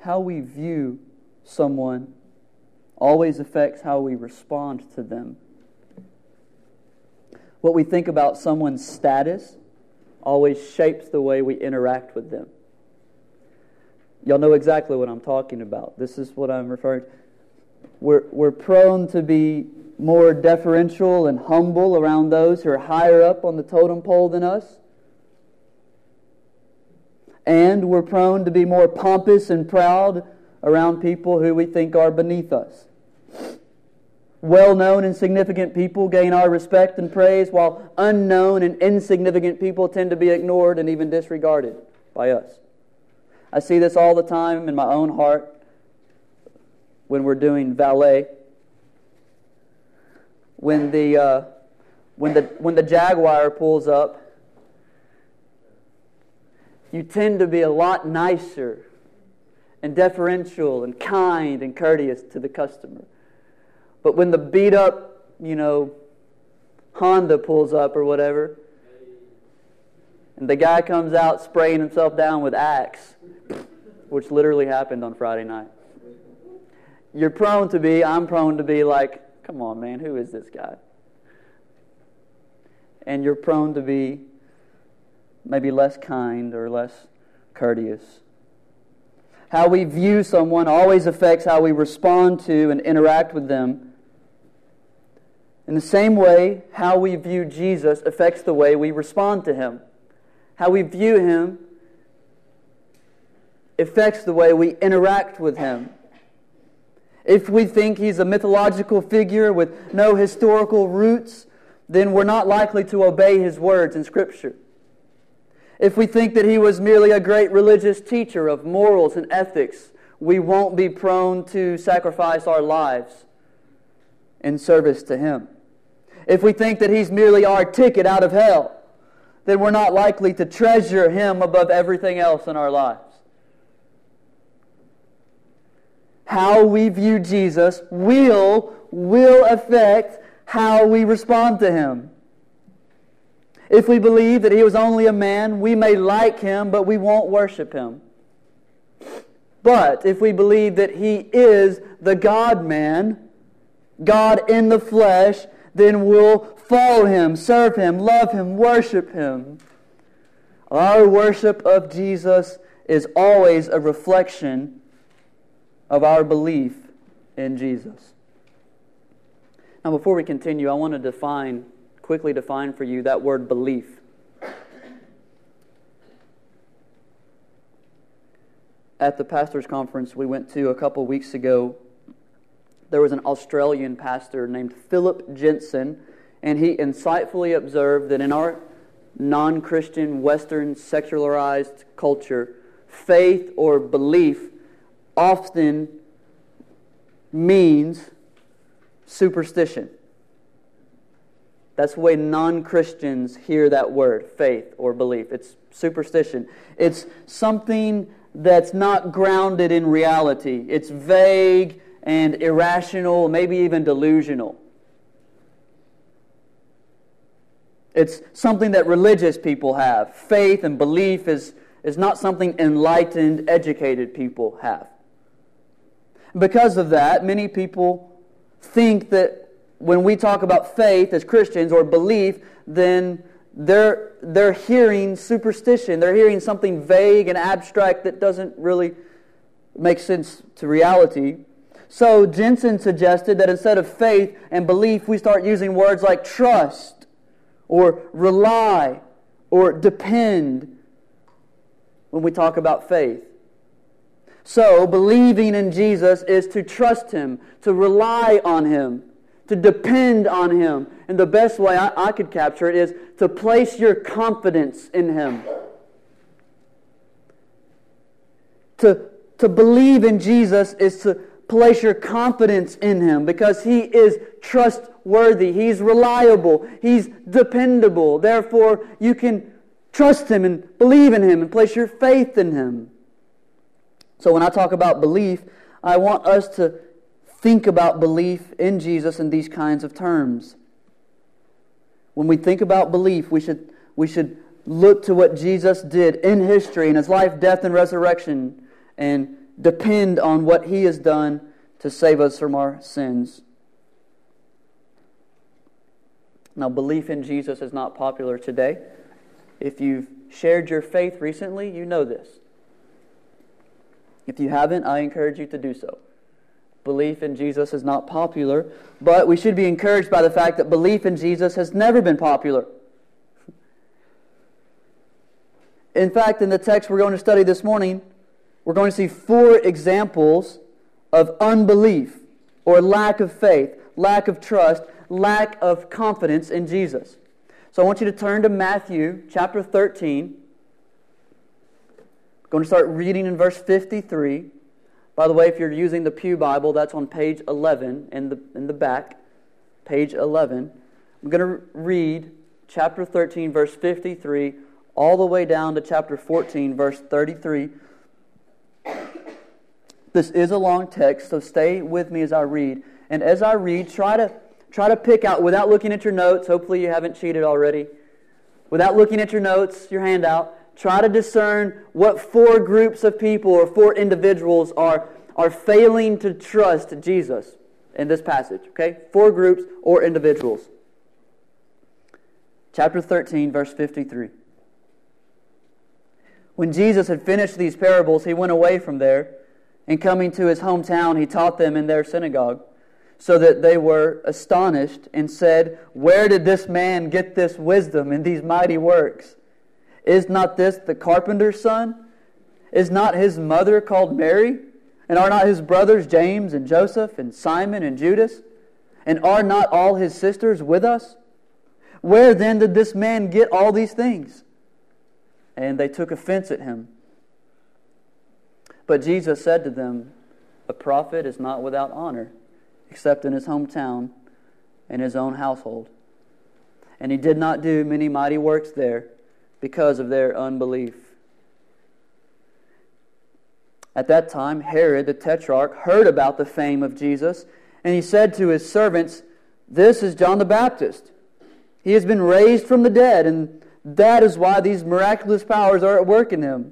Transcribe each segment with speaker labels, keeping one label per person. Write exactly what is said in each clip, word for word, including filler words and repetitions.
Speaker 1: how we view someone always affects how we respond to them. What we think about someone's status always shapes the way we interact with them. Y'all know exactly what I'm talking about. This is what I'm referring to. We're, we're prone to be more deferential and humble around those who are higher up on the totem pole than us. And we're prone to be more pompous and proud around people who we think are beneath us. Well-known and significant people gain our respect and praise, while unknown and insignificant people tend to be ignored and even disregarded by us. I see this all the time in my own heart when we're doing valet. When the uh, when the when the Jaguar pulls up, you tend to be a lot nicer and deferential and kind and courteous to the customer. But when the beat up, you know, Honda pulls up or whatever, and the guy comes out spraying himself down with Axe, which literally happened on Friday night, you're prone to be, I'm prone to be like, come on, man, who is this guy? And you're prone to be maybe less kind or less courteous. How we view someone always affects how we respond to and interact with them. In the same way, how we view Jesus affects the way we respond to Him. How we view Him affects the way we interact with Him. If we think He's a mythological figure with no historical roots, then we're not likely to obey His words in Scripture. If we think that He was merely a great religious teacher of morals and ethics, we won't be prone to sacrifice our lives in service to Him. If we think that He's merely our ticket out of hell, then we're not likely to treasure Him above everything else in our lives. How we view Jesus will, will affect how we respond to Him. If we believe that He was only a man, we may like Him, but we won't worship Him. But if we believe that He is the God-man, God in the flesh, then we'll follow Him, serve Him, love Him, worship Him. Our worship of Jesus is always a reflection of our belief in Jesus. Now, before we continue, I want to define, quickly define for you that word belief. At the pastors' conference we went to a couple weeks ago, there was an Australian pastor named Philip Jensen, and he insightfully observed that in our non-Christian, Western, secularized culture, faith or belief often means superstition. That's the way non-Christians hear that word, faith or belief. It's superstition. It's something that's not grounded in reality. It's vague and irrational, maybe even delusional. It's something that religious people have. Faith and belief is, is not something enlightened, educated people have. Because of that, many people think that when we talk about faith as Christians or belief, then they're, they're hearing superstition. They're hearing something vague and abstract that doesn't really make sense to reality. So Jensen suggested that instead of faith and belief, we start using words like trust or rely or depend when we talk about faith. So believing in Jesus is to trust Him, to rely on Him, to depend on Him. And the best way I, I could capture it is to place your confidence in Him. To, to believe in Jesus is to place your confidence in Him because He is trustworthy. He's reliable. He's dependable. Therefore, you can trust Him and believe in Him and place your faith in Him. So when I talk about belief, I want us to think about belief in Jesus in these kinds of terms. When we think about belief, we should, we should look to what Jesus did in history, in His life, death, and resurrection, and depend on what He has done to save us from our sins. Now, belief in Jesus is not popular today. If you've shared your faith recently, you know this. If you haven't, I encourage you to do so. Belief in Jesus is not popular, but we should be encouraged by the fact that belief in Jesus has never been popular. In fact, in the text we're going to study this morning, we're going to see four examples of unbelief or lack of faith, lack of trust, lack of confidence in Jesus. So I want you to turn to Matthew chapter thirteen. I'm going to start reading in verse fifty-three. By the way, if you're using the Pew Bible, that's on page eleven in the in the back. Page eleven. I'm going to read chapter thirteen, verse fifty-three, all the way down to chapter fourteen, verse thirty-three. This is a long text, so stay with me as I read. And as I read, try to try to pick out, without looking at your notes, hopefully you haven't cheated already, without looking at your notes, your handout, try to discern what four groups of people or four individuals are, are failing to trust Jesus in this passage. Okay? Four groups or individuals. Chapter thirteen, verse fifty-three. When Jesus had finished these parables, He went away from there, and coming to His hometown, He taught them in their synagogue, so that they were astonished and said, "Where did this man get this wisdom and these mighty works? Is not this the carpenter's son? Is not his mother called Mary? And are not his brothers James and Joseph and Simon and Judas? And are not all his sisters with us? Where then did this man get all these things?" And they took offense at Him. But Jesus said to them, "A prophet is not without honor, except in his hometown and his own household." And He did not do many mighty works there, because of their unbelief. At that time, Herod the Tetrarch heard about the fame of Jesus, and he said to his servants, "This is John the Baptist. He has been raised from the dead, and that is why these miraculous powers are at work in him."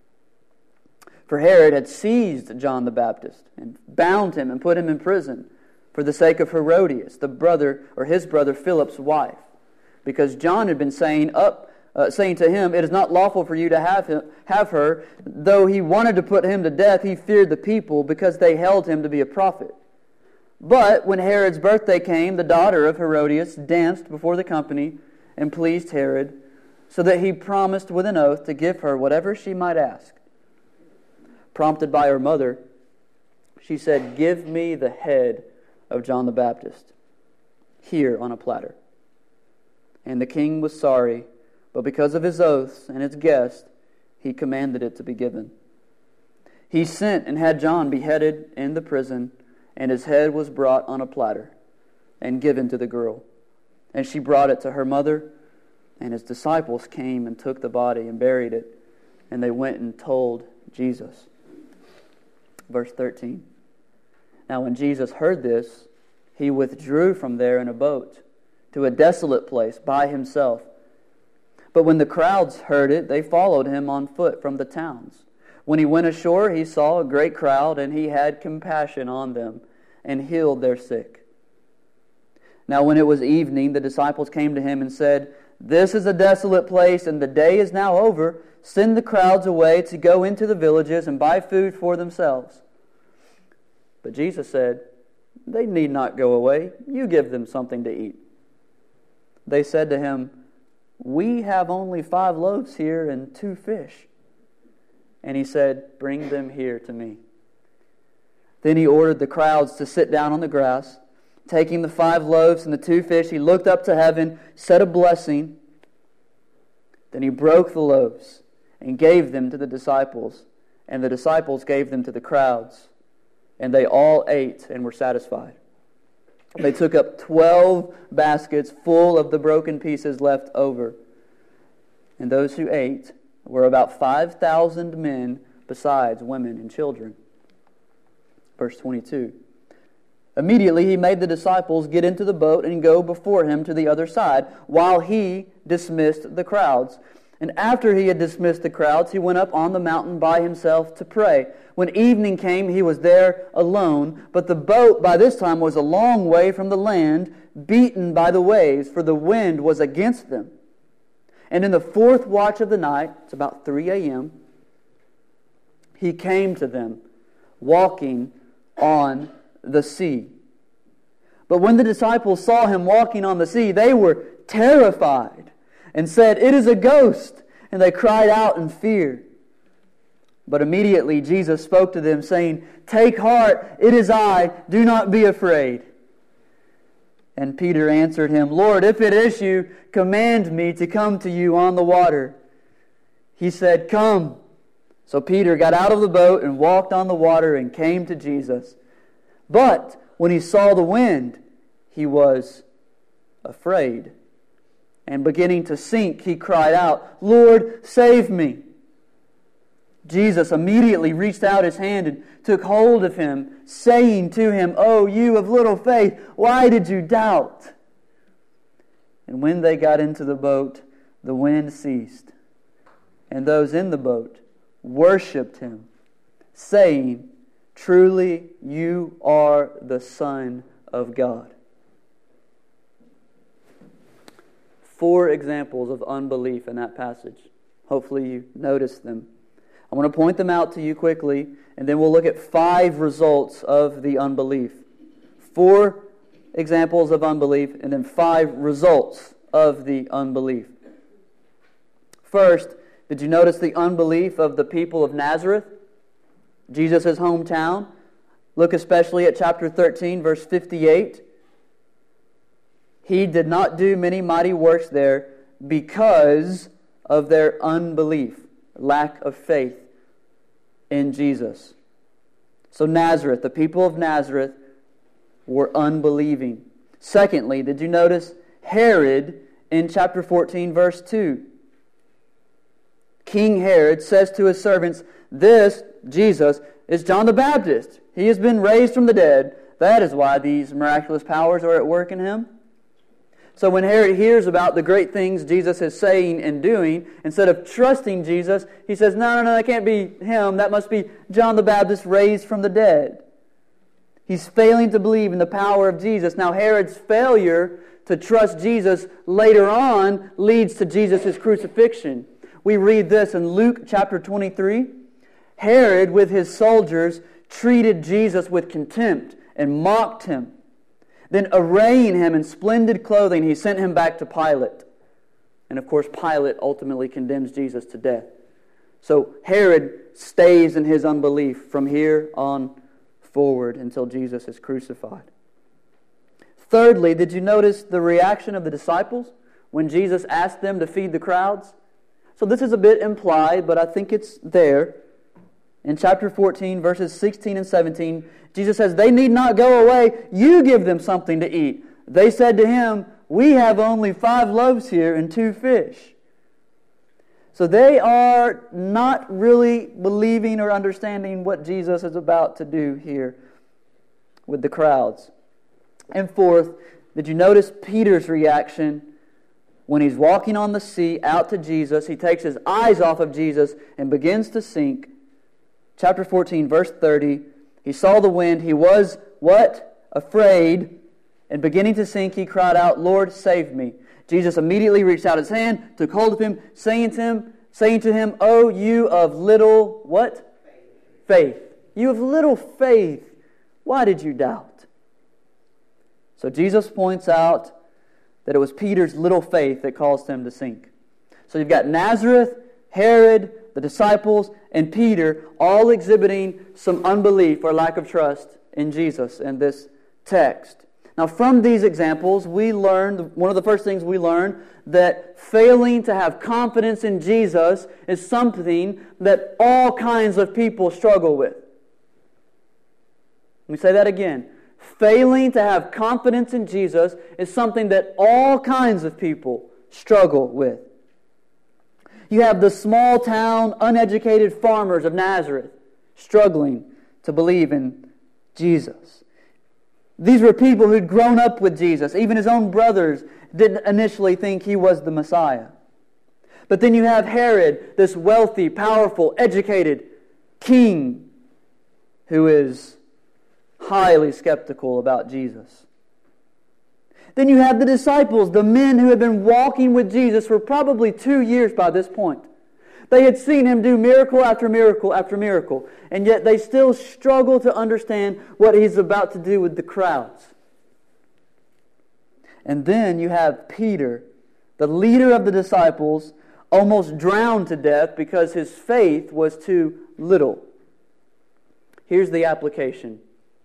Speaker 1: For Herod had seized John the Baptist and bound him and put him in prison for the sake of Herodias, the brother or his brother Philip's wife, because John had been saying up Uh, saying to him, "It is not lawful for you to have him, have her." Though he wanted to put him to death, he feared the people, because they held him to be a prophet. But when Herod's birthday came, the daughter of Herodias danced before the company and pleased Herod, so that he promised with an oath to give her whatever she might ask. Prompted by her mother, she said, "Give me the head of John the Baptist here on a platter." And the king was sorry, but because of his oaths and his guest, he commanded it to be given. He sent and had John beheaded in the prison, and his head was brought on a platter and given to the girl. And she brought it to her mother, and his disciples came and took the body and buried it, and they went and told Jesus. Verse thirteen. Now when Jesus heard this, He withdrew from there in a boat to a desolate place by Himself. But when the crowds heard it, they followed Him on foot from the towns. When He went ashore, He saw a great crowd, and He had compassion on them, and healed their sick. Now when it was evening, the disciples came to Him and said, "This is a desolate place, and the day is now over. Send the crowds away to go into the villages and buy food for themselves." But Jesus said, "They need not go away. You give them something to eat." They said to Him, "We have only five loaves here and two fish." And He said, "Bring them here to me." Then He ordered the crowds to sit down on the grass. Taking the five loaves and the two fish, He looked up to heaven, said a blessing. Then He broke the loaves and gave them to the disciples, and the disciples gave them to the crowds. And they all ate and were satisfied. They took up twelve baskets full of the broken pieces left over. And those who ate were about five thousand men, besides women and children. Verse twenty-two. Immediately He made the disciples get into the boat and go before Him to the other side, while He dismissed the crowds. And after he had dismissed the crowds, he went up on the mountain by himself to pray. When evening came, he was there alone, but the boat by this time was a long way from the land, beaten by the waves, for the wind was against them. And in the fourth watch of the night, it's about three a.m., he came to them, walking on the sea. But when the disciples saw him walking on the sea, they were terrified and said, "It is a ghost!" And they cried out in fear. But immediately Jesus spoke to them, saying, "Take heart, it is I, do not be afraid." And Peter answered him, "Lord, if it is you, command me to come to you on the water." He said, "Come." So Peter got out of the boat and walked on the water and came to Jesus. But when he saw the wind, he was afraid. And beginning to sink, he cried out, "Lord, save me." Jesus immediately reached out his hand and took hold of him, saying to him, "Oh, you of little faith, why did you doubt?" And when they got into the boat, the wind ceased. And those in the boat worshipped him, saying, "Truly you are the Son of God." Four examples of unbelief in that passage. Hopefully you noticed them. I want to point them out to you quickly, and then we'll look at five results of the unbelief. Four examples of unbelief, and then five results of the unbelief. First, did you notice the unbelief of the people of Nazareth, Jesus' hometown? Look especially at chapter thirteen, verse fifty-eight. He did not do many mighty works there because of their unbelief, lack of faith in Jesus. So Nazareth, the people of Nazareth were unbelieving. Secondly, did you notice Herod in chapter fourteen, verse two? King Herod says to his servants, "This, Jesus, is John the Baptist. He has been raised from the dead. That is why these miraculous powers are at work in him." So when Herod hears about the great things Jesus is saying and doing, instead of trusting Jesus, he says, no, no, no, that can't be him. That must be John the Baptist raised from the dead. He's failing to believe in the power of Jesus. Now Herod's failure to trust Jesus later on leads to Jesus' crucifixion. We read this in Luke chapter twenty-three. Herod, with his soldiers, treated Jesus with contempt and mocked him. Then, arraying him in splendid clothing, he sent him back to Pilate. And of course, Pilate ultimately condemns Jesus to death. So Herod stays in his unbelief from here on forward until Jesus is crucified. Thirdly, did you notice the reaction of the disciples when Jesus asked them to feed the crowds? So this is a bit implied, but I think it's there. In chapter fourteen, verses sixteen and seventeen, Jesus says, "They need not go away. You give them something to eat." They said to him, "We have only five loaves here and two fish." So they are not really believing or understanding what Jesus is about to do here with the crowds. And fourth, did you notice Peter's reaction when he's walking on the sea out to Jesus? He takes his eyes off of Jesus and begins to sink. Chapter fourteen, verse thirty, he saw the wind. He was, what? Afraid. And beginning to sink, he cried out, "Lord, save me." Jesus immediately reached out his hand, took hold of him, saying to him, saying to him, "Oh, you of little," what? Faith. Faith. You of little faith. Why did you doubt? So Jesus points out that it was Peter's little faith that caused him to sink. So you've got Nazareth, Herod, the disciples, and Peter all exhibiting some unbelief or lack of trust in Jesus in this text. Now from these examples, we learned, one of the first things we learned, that failing to have confidence in Jesus is something that all kinds of people struggle with. Let me say that again. Failing to have confidence in Jesus is something that all kinds of people struggle with. You have the small town, uneducated farmers of Nazareth struggling to believe in Jesus. These were people who'd grown up with Jesus. Even his own brothers didn't initially think he was the Messiah. But then you have Herod, this wealthy, powerful, educated king who is highly skeptical about Jesus. Then you have the disciples, the men who had been walking with Jesus for probably two years by this point. They had seen Him do miracle after miracle after miracle, and yet they still struggle to understand what He's about to do with the crowds. And then you have Peter, the leader of the disciples, almost drowned to death because his faith was too little. Here's the application.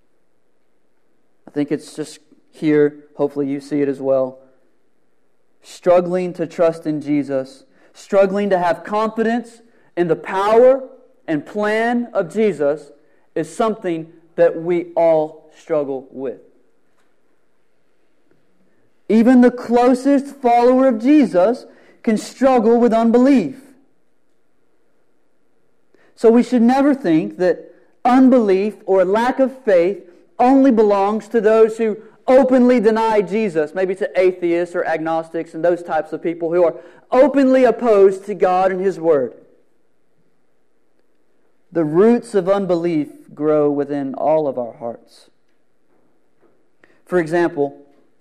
Speaker 1: I think it's just here. Hopefully you see it as well. Struggling to trust in Jesus, struggling to have confidence in the power and plan of Jesus is something that we all struggle with. Even the closest follower of Jesus can struggle with unbelief. So we should never think that unbelief or lack of faith only belongs to those who openly deny Jesus, maybe to atheists or agnostics and those types of people who are openly opposed to God and His Word. The roots of unbelief grow within all of our hearts. For example,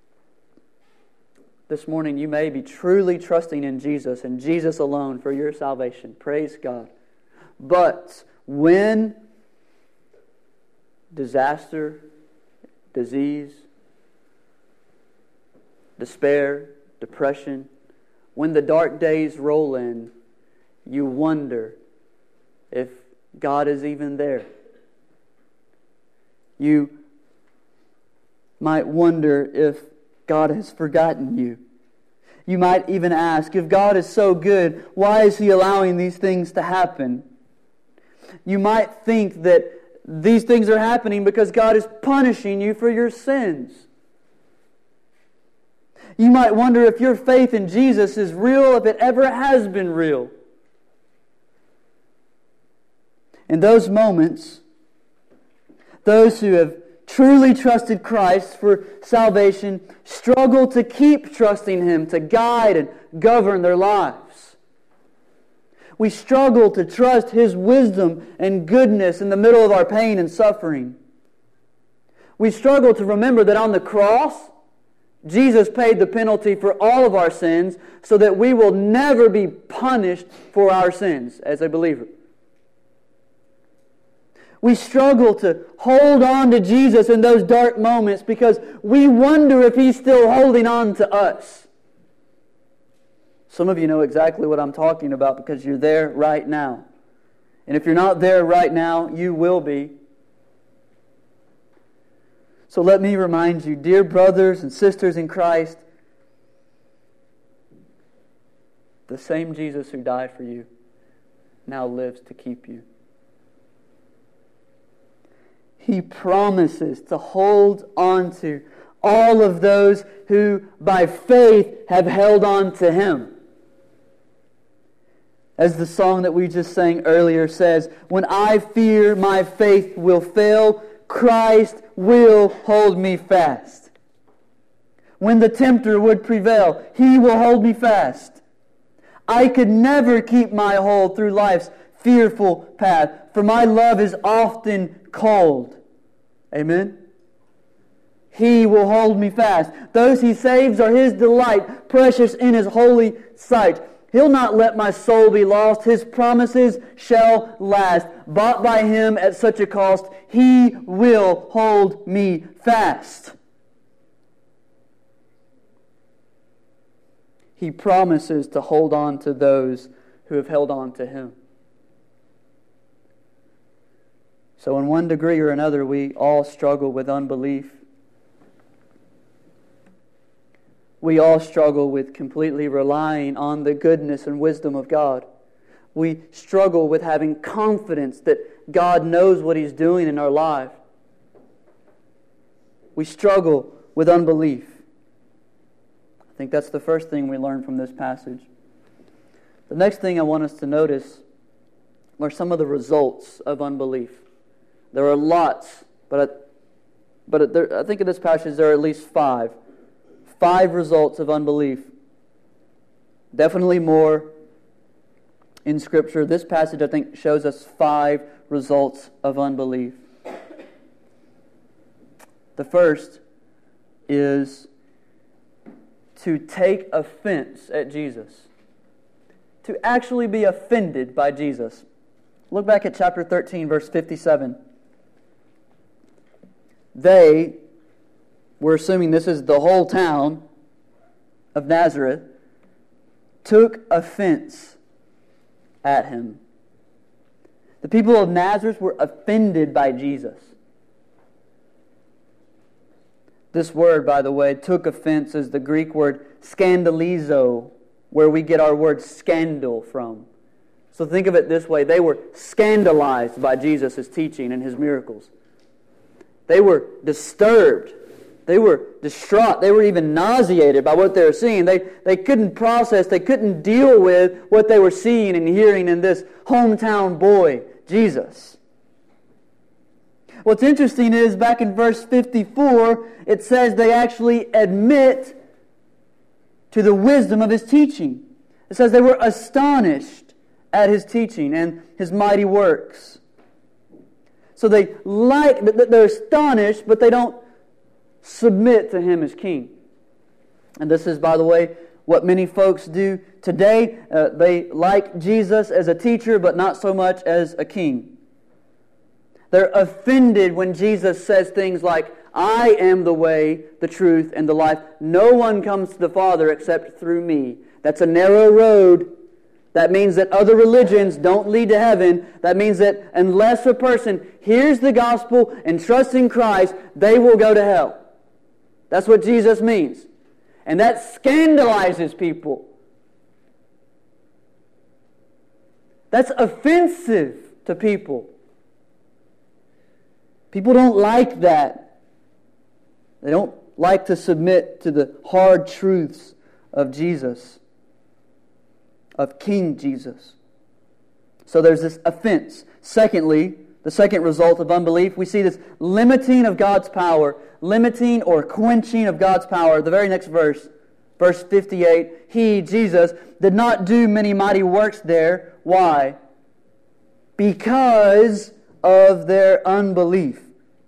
Speaker 1: this morning you may be truly trusting in Jesus and Jesus alone for your salvation. Praise God. But when disaster, disease, despair, depression, when the dark days roll in, you wonder if God is even there. You might wonder if God has forgotten you. You might even ask, if God is so good, why is He allowing these things to happen? You might think that these things are happening because God is punishing you for your sins. You might wonder if your faith in Jesus is real, if it ever has been real. In those moments, those who have truly trusted Christ for salvation struggle to keep trusting Him to guide and govern their lives. We struggle to trust His wisdom and goodness in the middle of our pain and suffering. We struggle to remember that on the cross, Jesus paid the penalty for all of our sins so that we will never be punished for our sins as a believer. We struggle to hold on to Jesus in those dark moments because we wonder if He's still holding on to us. Some of you know exactly what I'm talking about because you're there right now. And if you're not there right now, you will be. So let me remind you, dear brothers and sisters in Christ, the same Jesus who died for you now lives to keep you. He promises to hold on to all of those who by faith have held on to Him. As the song that we just sang earlier says, when I fear my faith will fail, Christ will hold me fast. When the tempter would prevail, He will hold me fast. I could never keep my hold through life's fearful path, for my love is often cold. Amen? He will hold me fast. Those He saves are His delight, precious in His holy sight. He'll not let my soul be lost. His promises shall last. Bought by Him at such a cost, He will hold me fast. He promises to hold on to those who have held on to Him. So in one degree or another, we all struggle with unbelief. We all struggle with completely relying on the goodness and wisdom of God. We struggle with having confidence that God knows what He's doing in our life. We struggle with unbelief. I think that's the first thing we learn from this passage. The next thing I want us to notice are some of the results of unbelief. There are lots, but I, but there, I think in this passage there are at least five. Five results of unbelief. Definitely more, in Scripture. This passage, I think, shows us five results of unbelief. The first is to take offense at Jesus. To actually be offended by Jesus. Look back at chapter thirteen, verse fifty-seven. They, we're assuming this is the whole town of Nazareth, took offense at him. The people of Nazareth were offended by Jesus. This word, by the way, took offense, is the Greek word scandalizo, where we get our word scandal from. So think of it this way. They were scandalized by Jesus' teaching and His miracles. They were disturbed. They were distraught. They were even nauseated by what they were seeing. They, they couldn't process, they couldn't deal with what they were seeing and hearing in this hometown boy, Jesus. What's interesting is, back in verse fifty-four, it says they actually admit to the wisdom of His teaching. It says they were astonished at His teaching and His mighty works. So they like, they're astonished, but they don't submit to Him as King. And this is, by the way, what many folks do today. Uh, they like Jesus as a teacher, but not so much as a king. They're offended when Jesus says things like, I am the way, the truth, and the life. No one comes to the Father except through me. That's a narrow road. That means that other religions don't lead to heaven. That means that unless a person hears the gospel and trusts in Christ, they will go to hell. That's what Jesus means. And that scandalizes people. That's offensive to people. People don't like that. They don't like to submit to the hard truths of Jesus, of King Jesus. So there's this offense. Secondly, the second result of unbelief, we see this limiting of God's power, limiting or quenching of God's power. The very next verse, verse fifty-eight, He, Jesus, did not do many mighty works there. Why? Because of their unbelief.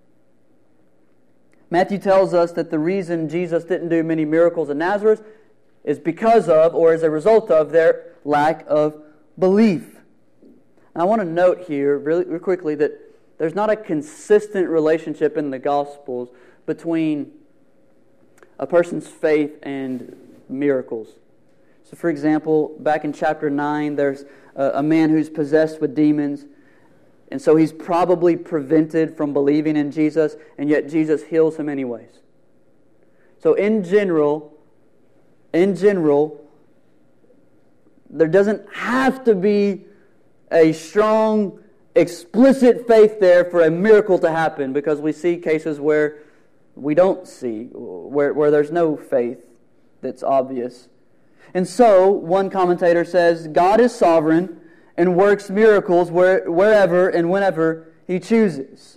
Speaker 1: Matthew tells us that the reason Jesus didn't do many miracles in Nazareth is because of, or as a result of, their lack of belief. And I want to note here, really, really quickly, that there's not a consistent relationship in the Gospels between a person's faith and miracles. So, for example, back in chapter nine, there's a, a man who's possessed with demons. And so he's probably prevented from believing in Jesus, and yet Jesus heals him anyways. So in general, in general, there doesn't have to be a strong, explicit faith there for a miracle to happen, because we see cases where we don't see, where, where there's no faith that's obvious. And so, one commentator says, God is sovereign and works miracles where, wherever and whenever He chooses.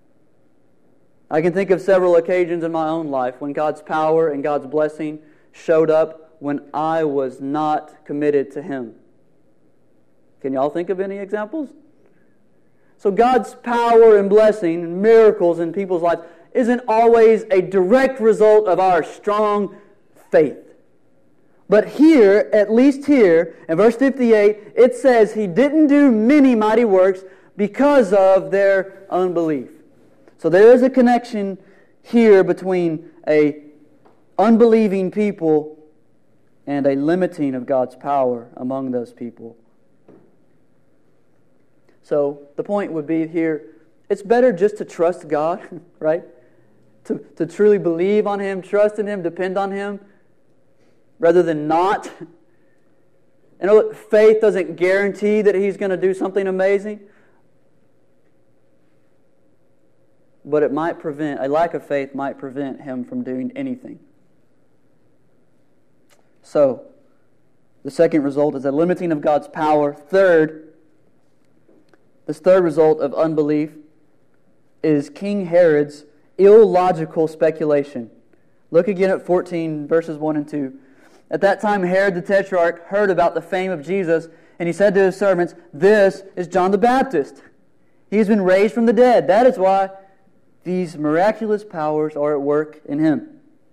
Speaker 1: I can think of several occasions in my own life when God's power and God's blessing showed up when I was not committed to Him. Can y'all think of any examples? So God's power and blessing and miracles in people's lives isn't always a direct result of our strong faith. But here, at least here, in verse fifty-eight, it says He didn't do many mighty works because of their unbelief. So there is a connection here between a unbelieving people and a limiting of God's power among those people. So the point would be here, it's better just to trust God, right? To, to truly believe on Him, trust in Him, depend on Him, rather than not. You know, faith doesn't guarantee that He's going to do something amazing. But it might prevent, a lack of faith might prevent Him from doing anything. So, the second result is a limiting of God's power. Third, this third result of unbelief is King Herod's illogical speculation. Look again at fourteen, verses one and two. At that time, Herod the Tetrarch heard about the fame of Jesus, And he said to his servants, "This is John the Baptist. He has been raised from the dead. That is why these miraculous powers are at work in him."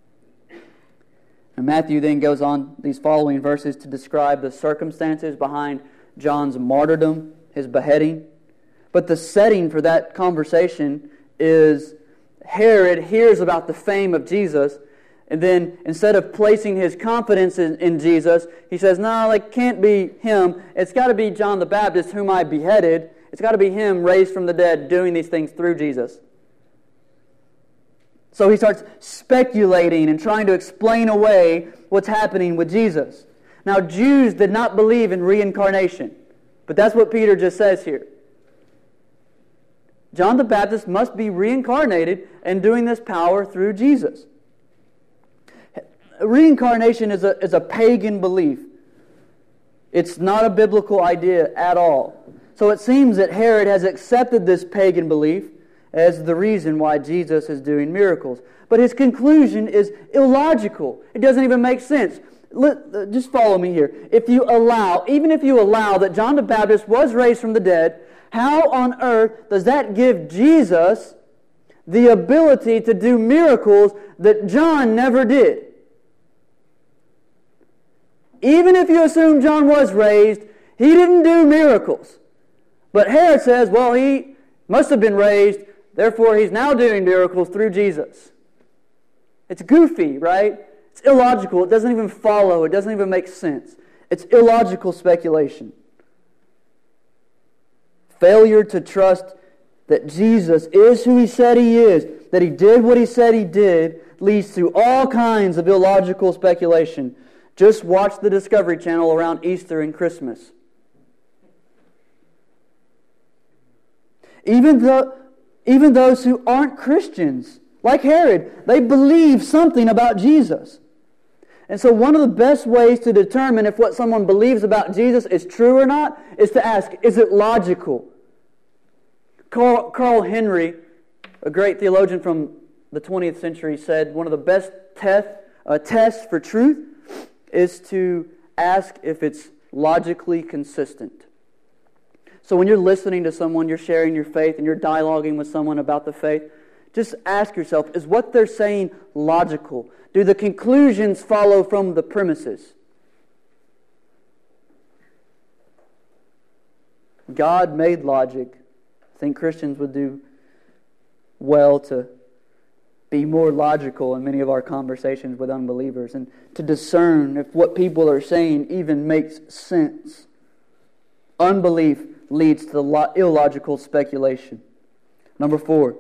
Speaker 1: And Matthew then goes on these following verses to describe the circumstances behind John's martyrdom, his beheading. But the setting for that conversation is Herod hears about the fame of Jesus, and then instead of placing his confidence in, in Jesus, he says, "No, it can't be him. It's got to be John the Baptist, whom I beheaded. It's got to be him raised from the dead, doing these things through Jesus." So he starts speculating and trying to explain away what's happening with Jesus. Now, Jews did not believe in reincarnation, but that's what Peter just says here. John the Baptist must be reincarnated and doing this power through Jesus. Reincarnation is a, is a pagan belief. It's not a biblical idea at all. So it seems that Herod has accepted this pagan belief as the reason why Jesus is doing miracles. But his conclusion is illogical. It doesn't even make sense. Let, just follow me here. If you allow, even if you allow that John the Baptist was raised from the dead, how on earth does that give Jesus the ability to do miracles that John never did? Even if you assume John was raised, he didn't do miracles. But Herod says, well, he must have been raised, therefore he's now doing miracles through Jesus. It's goofy, right? It's illogical. It doesn't even follow. It doesn't even make sense. It's illogical speculation. Failure to trust that Jesus is who he said he is, that he did what he said he did, leads to all kinds of illogical speculation. Just watch the Discovery Channel around Easter and Christmas. Even though, even those who aren't Christians, like Herod, they believe something about Jesus. And so one of the best ways to determine if what someone believes about Jesus is true or not is to ask, is it logical? Carl, Carl Henry, a great theologian from the twentieth century, said one of the best test, uh, tests for truth is to ask if it's logically consistent. So when you're listening to someone, you're sharing your faith, and you're dialoguing with someone about the faith, just ask yourself, is what they're saying logical? Do the conclusions follow from the premises? God made logic. I think Christians would do well to be more logical in many of our conversations with unbelievers and to discern if what people are saying even makes sense. Unbelief leads to illogical speculation. Number four,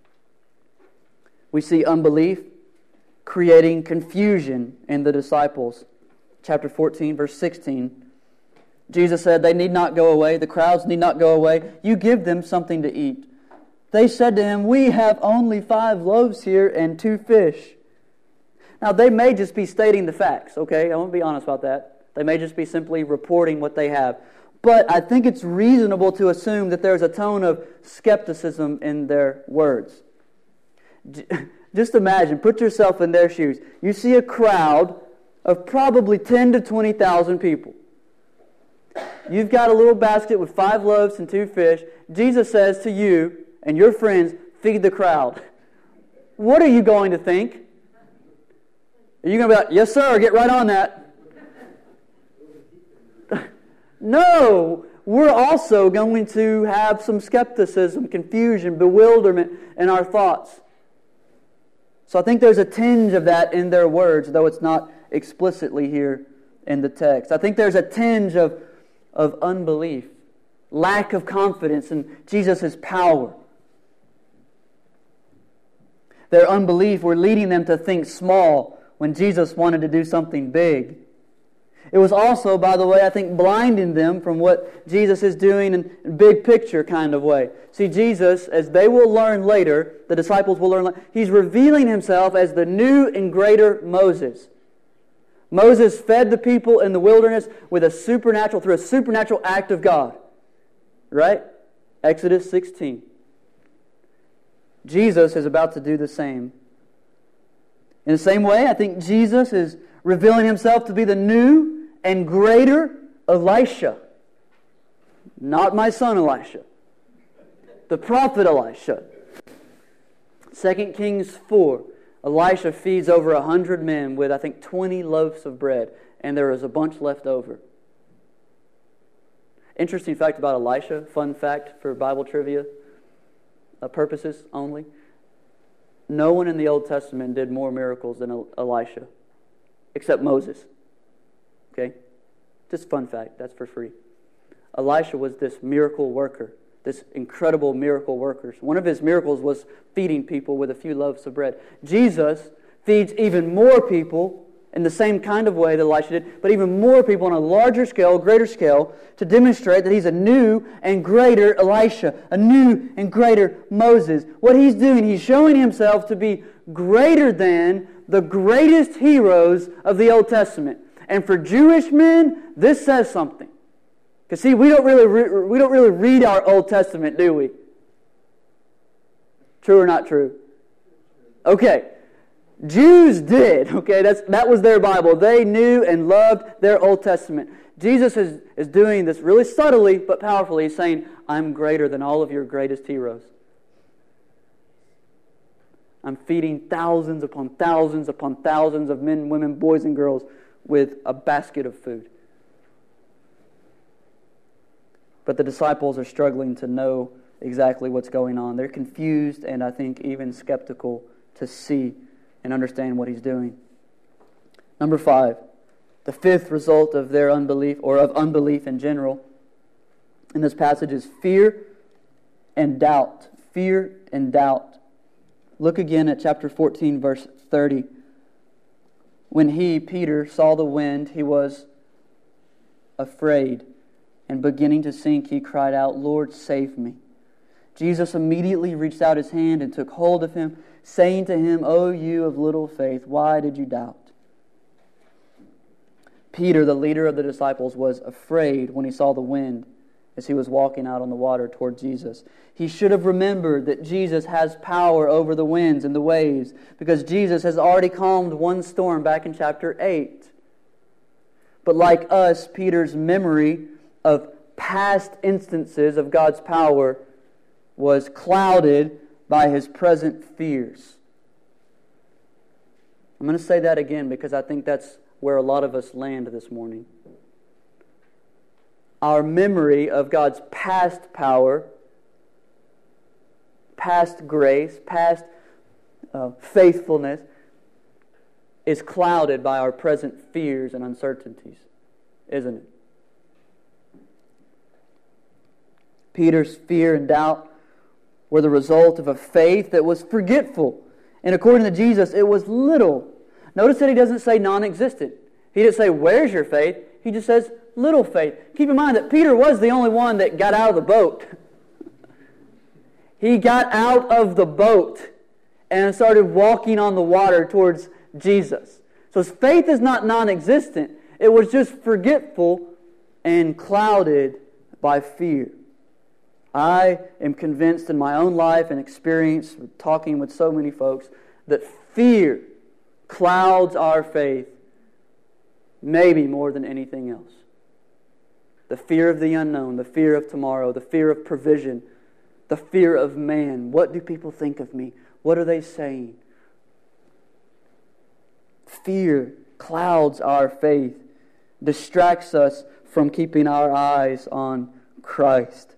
Speaker 1: we see unbelief creating confusion in the disciples. Chapter fourteen, verse sixteen. Jesus said, "They need not go away. The crowds need not go away. You give them something to eat." They said to him, "We have only five loaves here and two fish." Now, they may just be stating the facts, okay? I want to be honest about that. They may just be simply reporting what they have. But I think it's reasonable to assume that there's a tone of skepticism in their words. Just imagine, put yourself in their shoes. You see a crowd of probably ten to twenty thousand people. You've got a little basket with five loaves and two fish. Jesus says to you and your friends, "Feed the crowd." What are you going to think? Are you going to be like, "Yes, sir, get right on that"? No, we're also going to have some skepticism, confusion, bewilderment in our thoughts. So I think there's a tinge of that in their words, though it's not explicitly here in the text. I think there's a tinge of, of unbelief, lack of confidence in Jesus' power. Their unbelief were leading them to think small when Jesus wanted to do something big. It was also, by the way, I think, blinding them from what Jesus is doing in a big picture kind of way. See, Jesus, as they will learn later, the disciples will learn later, He's revealing Himself as the new and greater Moses. Moses fed the people in the wilderness with a supernatural, through a supernatural act of God. Right? Exodus sixteen. Jesus is about to do the same. In the same way, I think Jesus is revealing Himself to be the new and greater Elisha. Not my son Elisha. The prophet Elisha. Second Kings four. Elisha feeds over a hundred men with, I think, twenty loaves of bread. And there was a bunch left over. Interesting fact about Elisha. Fun fact for Bible trivia uh, purposes only. No one in the Old Testament did more miracles than Elisha. Except Moses. Okay? Just fun fact. That's for free. Elisha was this miracle worker. This incredible miracle worker. One of his miracles was feeding people with a few loaves of bread. Jesus feeds even more people in the same kind of way that Elisha did, but even more people on a larger scale, greater scale, to demonstrate that he's a new and greater Elisha, a new and greater Moses. What he's doing, he's showing himself to be greater than the greatest heroes of the Old Testament. And for Jewish men, this says something. Because see, we don't really re- we don't really read our Old Testament, do we? True or not true? Okay. Jews did. Okay, that's that was their Bible. They knew and loved their Old Testament. Jesus is, is doing this really subtly but powerfully. He's saying, I'm greater than all of your greatest heroes. I'm feeding thousands upon thousands upon thousands of men, women, boys, and girls with a basket of food. But the disciples are struggling to know exactly what's going on. They're confused and I think even skeptical to see and understand what he's doing. Number five, the fifth result of their unbelief, or of unbelief in general, in this passage is fear and doubt. Fear and doubt. Look again at chapter fourteen, verse thirty. When he, Peter, saw the wind, he was afraid. And beginning to sink, he cried out, Lord, save me. Jesus immediately reached out his hand and took hold of him, saying to him, O you of little faith, why did you doubt? Peter, the leader of the disciples, was afraid when he saw the wind as he was walking out on the water toward Jesus. He should have remembered that Jesus has power over the winds and the waves, because Jesus has already calmed one storm back in chapter eight. But like us, Peter's memory of past instances of God's power was clouded by his present fears. I'm going to say that again because I think that's where a lot of us land this morning. Our memory of God's past power, past grace, past uh, faithfulness is clouded by our present fears and uncertainties, isn't it? Peter's fear and doubt were the result of a faith that was forgetful. And according to Jesus, it was little. Notice that he doesn't say non-existent. He didn't say, where's your faith? He just says, little faith. Keep in mind that Peter was the only one that got out of the boat. He got out of the boat and started walking on the water towards Jesus. So his faith is not non-existent. It was just forgetful and clouded by fear. I am convinced in my own life and experience, talking with so many folks, that fear clouds our faith maybe more than anything else. The fear of the unknown, the fear of tomorrow, the fear of provision, the fear of man. What do people think of me? What are they saying? Fear clouds our faith, distracts us from keeping our eyes on Christ.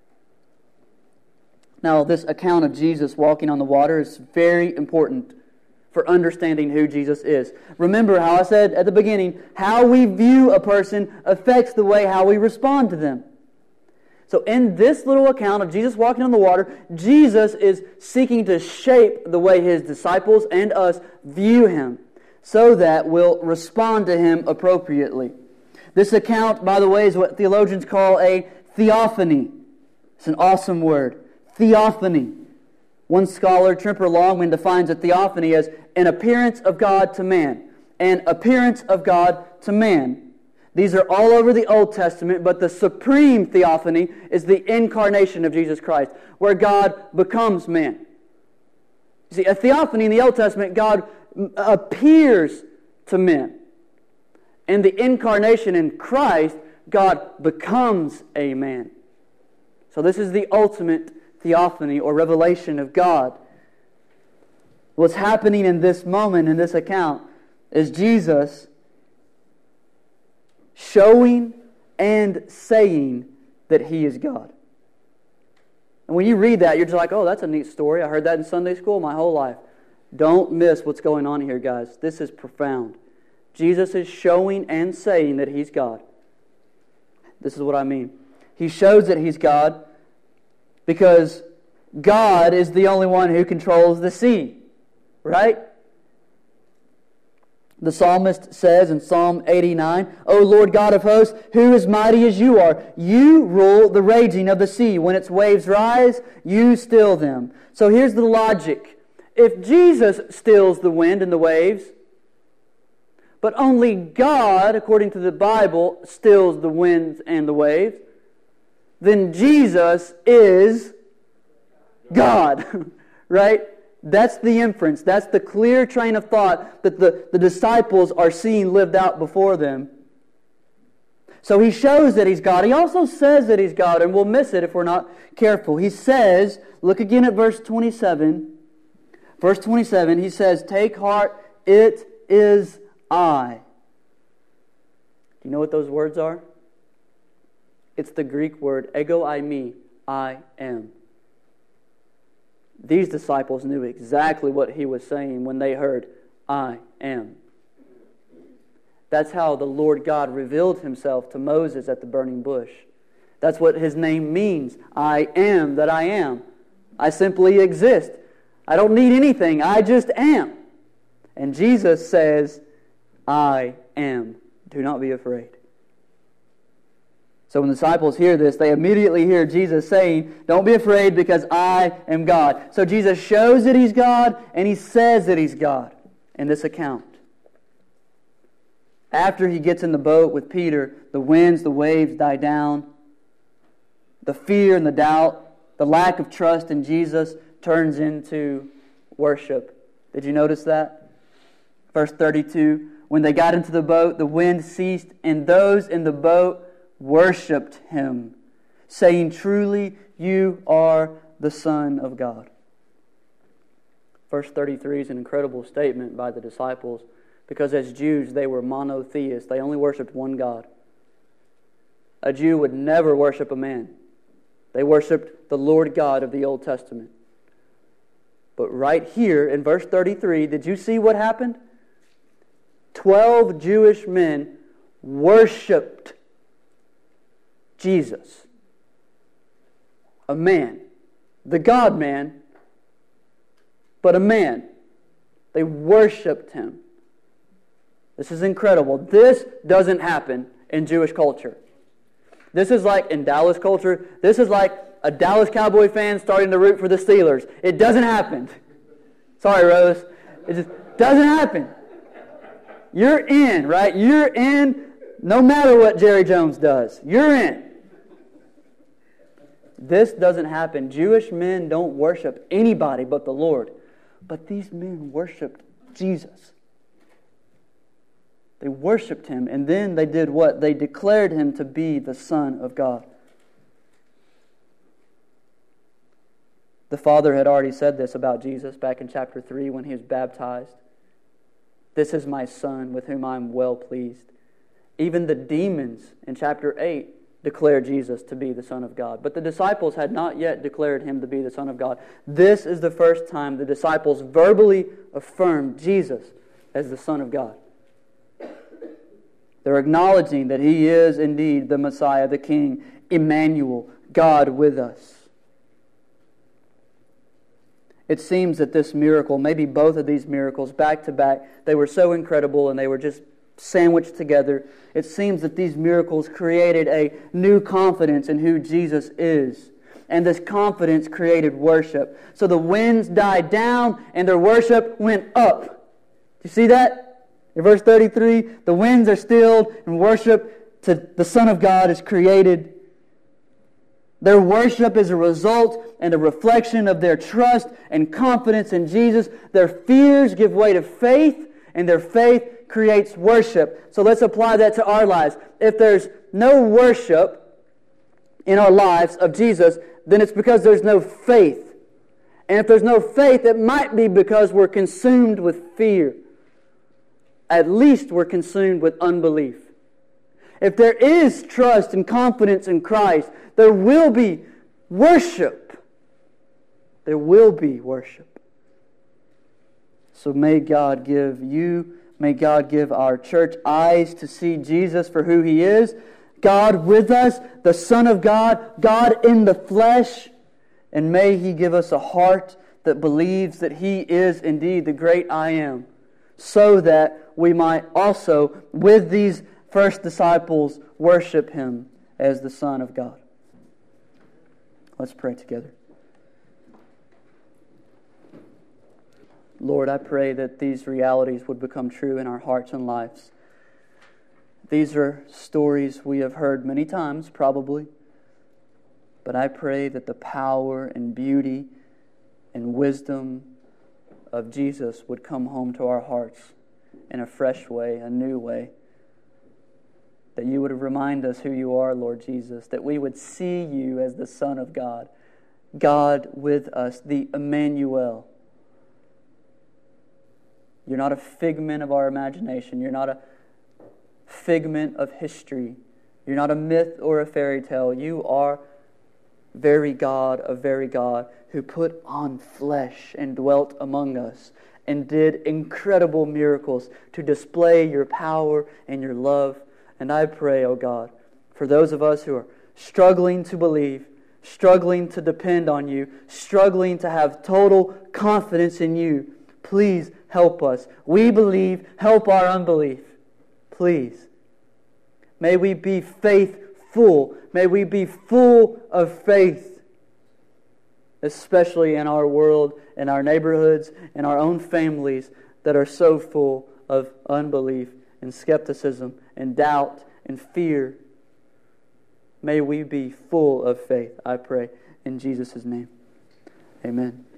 Speaker 1: Now, this account of Jesus walking on the water is very important for understanding who Jesus is. Remember how I said at the beginning, how we view a person affects the way how we respond to them. So in this little account of Jesus walking on the water, Jesus is seeking to shape the way His disciples and us view Him so that we'll respond to Him appropriately. This account, by the way, is what theologians call a theophany. It's an awesome word. Theophany. One scholar, Tremper Longman, defines a theophany as an appearance of God to man. An appearance of God to man. These are all over the Old Testament, but the supreme theophany is the incarnation of Jesus Christ, where God becomes man. You see, a theophany in the Old Testament, God appears to men. In the incarnation in Christ, God becomes a man. So this is the ultimate theophany or revelation of God. What's happening in this moment, in this account, is Jesus showing and saying that He is God. And when you read that, you're just like, oh, that's a neat story. I heard that in Sunday school my whole life. Don't miss what's going on here, guys. This is profound. Jesus is showing and saying that He's God. This is what I mean. He shows that He's God because God is the only one who controls the sea. Right? The psalmist says in Psalm eighty-nine, O Lord God of hosts, who is mighty as you are? You rule the raging of the sea. When its waves rise, you still them. So here's the logic. If Jesus stills the wind and the waves, but only God, according to the Bible, stills the winds and the waves, then Jesus is God. Right? That's the inference. That's the clear train of thought that the, the disciples are seeing lived out before them. So He shows that He's God. He also says that He's God, and we'll miss it if we're not careful. He says, look again at verse twenty-seven. Verse twenty-seven, He says, take heart, it is I. Do you know what those words are? It's the Greek word, ego eimi, I am. These disciples knew exactly what He was saying when they heard, I am. That's how the Lord God revealed Himself to Moses at the burning bush. That's what His name means. I am that I am. I simply exist. I don't need anything. I just am. And Jesus says, I am. Do not be afraid. So when the disciples hear this, they immediately hear Jesus saying, don't be afraid because I am God. So Jesus shows that He's God and He says that He's God in this account. After He gets in the boat with Peter, the winds, the waves die down. The fear and the doubt, the lack of trust in Jesus turns into worship. Did you notice that? Verse thirty-two, when they got into the boat, the wind ceased, and those in the boat worshipped Him, saying, truly, you are the Son of God. Verse thirty-three is an incredible statement by the disciples, because as Jews, they were monotheists. They only worshipped one God. A Jew would never worship a man. They worshipped the Lord God of the Old Testament. But right here in verse thirty-three, did you see what happened? Twelve Jewish men worshipped Jesus. A man. The God-man, but a man. They worshipped Him. This is incredible. This doesn't happen in Jewish culture. This is like in Dallas culture. This is like a Dallas Cowboy fan starting to root for the Steelers. It doesn't happen. Sorry, Rose. It just doesn't happen. You're in, right? You're in no matter what Jerry Jones does. You're in. This doesn't happen. Jewish men don't worship anybody but the Lord. But these men worshiped Jesus. They worshipped Him, and then they did what? They declared Him to be the Son of God. The Father had already said this about Jesus back in chapter three when He was baptized. This is my Son with whom I am well pleased. Even the demons in chapter eight declared Jesus to be the Son of God. But the disciples had not yet declared Him to be the Son of God. This is the first time the disciples verbally affirmed Jesus as the Son of God. They're acknowledging that He is indeed the Messiah, the King, Emmanuel, God with us. It seems that this miracle, maybe both of these miracles back to back, they were so incredible and they were just sandwiched together. It seems that these miracles created a new confidence in who Jesus is. And this confidence created worship. So the winds died down and their worship went up. Do you see that? In verse thirty-three, the winds are stilled and worship to the Son of God is created. Their worship is a result and a reflection of their trust and confidence in Jesus. Their fears give way to faith, and their faith creates worship. So let's apply that to our lives. If there's no worship, in our lives of Jesus, then it's because there's no faith. And if there's no faith, it might be because we're consumed with fear. At least we're consumed with unbelief. If there is trust and confidence in Christ, there will be worship. There will be worship. So may God give you, may God give our church eyes to see Jesus for who He is, God with us, the Son of God, God in the flesh. And may He give us a heart that believes that He is indeed the great I Am, so that we might also, with these first disciples, worship Him as the Son of God. Let's pray together. Lord, I pray that these realities would become true in our hearts and lives. These are stories we have heard many times, probably. But I pray that the power and beauty and wisdom of Jesus would come home to our hearts in a fresh way, a new way. That you would remind us who you are, Lord Jesus. That we would see you as the Son of God. God with us, the Emmanuel. You're not a figment of our imagination. You're not a figment of history. You're not a myth or a fairy tale. You are very God, a very God who put on flesh and dwelt among us and did incredible miracles to display your power and your love. And I pray, oh God, for those of us who are struggling to believe, struggling to depend on you, struggling to have total confidence in you, please help us. We believe, help our unbelief. Please. May we be faithful. May we be full of faith, especially in our world, in our neighborhoods, in our own families that are so full of unbelief and skepticism and doubt and fear. May we be full of faith, I pray, in Jesus' name. Amen.